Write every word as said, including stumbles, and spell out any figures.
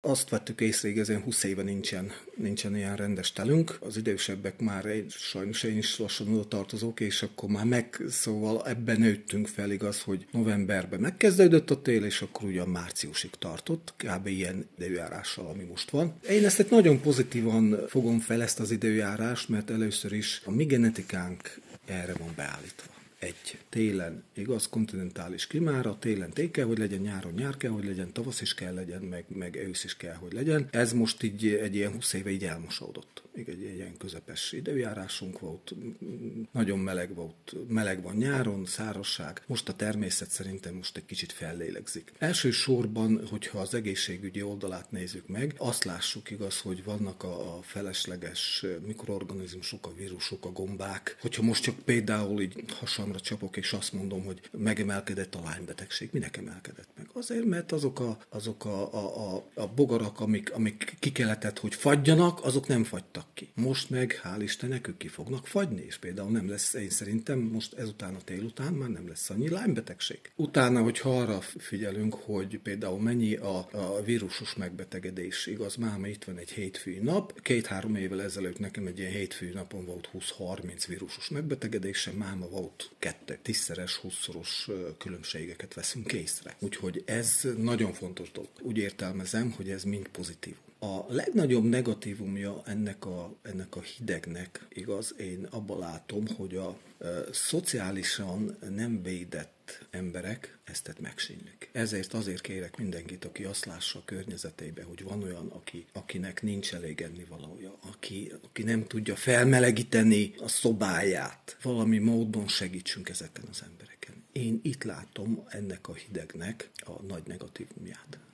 Azt vettük észre, igazán húsz éve nincsen, nincsen ilyen rendes telünk. Az idősebbek már egy, sajnos én is lassan oda tartozok, és akkor már meg, szóval ebben nőttünk fel, igaz, hogy novemberben megkezdődött a tél, és akkor ugyan márciusig tartott, kb. Ilyen időjárással, ami most van. Én ezt egy nagyon pozitívan fogom fel ezt az időjárást, mert először is a mi genetikánk erre van beállítva. Egy télen, igaz, kontinentális klimára, télen tél kell, hogy legyen, nyáron nyár kell, hogy legyen, tavasz is kell legyen, meg, meg ősz is kell, hogy legyen. Ez most így egy ilyen húsz éve így elmosódott. Még egy, egy ilyen közepes időjárásunk volt, nagyon meleg volt, meleg van nyáron, szárazság. Most a természet szerintem most egy kicsit fellélegzik. Elsősorban, hogyha az egészségügyi oldalát nézzük meg, azt lássuk, igaz, hogy vannak a, a felesleges mikroorganizmusok, a vírusok, a gombák. Hogyha most csak például így hasamra csapok, és azt mondom, hogy megemelkedett a Lyme-betegség. Minek emelkedett meg? Azért, mert azok a, azok a, a, a, a bogarak, amik, amik ki kellett, hogy fagyjanak, azok nem fagytak ki. Most meg, hál' Istennek, ők ki fognak fagyni, és például nem lesz, én szerintem most ezután a tél után már nem lesz annyi Lyme-betegség. Utána, hogyha arra figyelünk, hogy például mennyi a, a vírusos megbetegedés, igaz, máma itt van egy hétfői nap, két-három évvel ezelőtt nekem egy ilyen hétfői napon volt húsz-harminc vírusos megbetegedésem, máma volt kettő, tízszeres, húszszoros különbségeket veszünk észre. Úgyhogy ez nagyon fontos dolog. Úgy értelmezem, hogy ez mind pozitív. A legnagyobb negatívumja ennek a, ennek a hidegnek, igaz, én abban látom, hogy a e, szociálisan nem védett emberek ezt megsínlik. Ezért azért kérek mindenkit, aki azt lássa a környezetébe, hogy van olyan, aki, akinek nincs elég ennivalója, aki, aki nem tudja felmelegíteni a szobáját. Valami módon segítsünk ezeken az embereken. Én itt látom ennek a hidegnek a nagy negatívumját.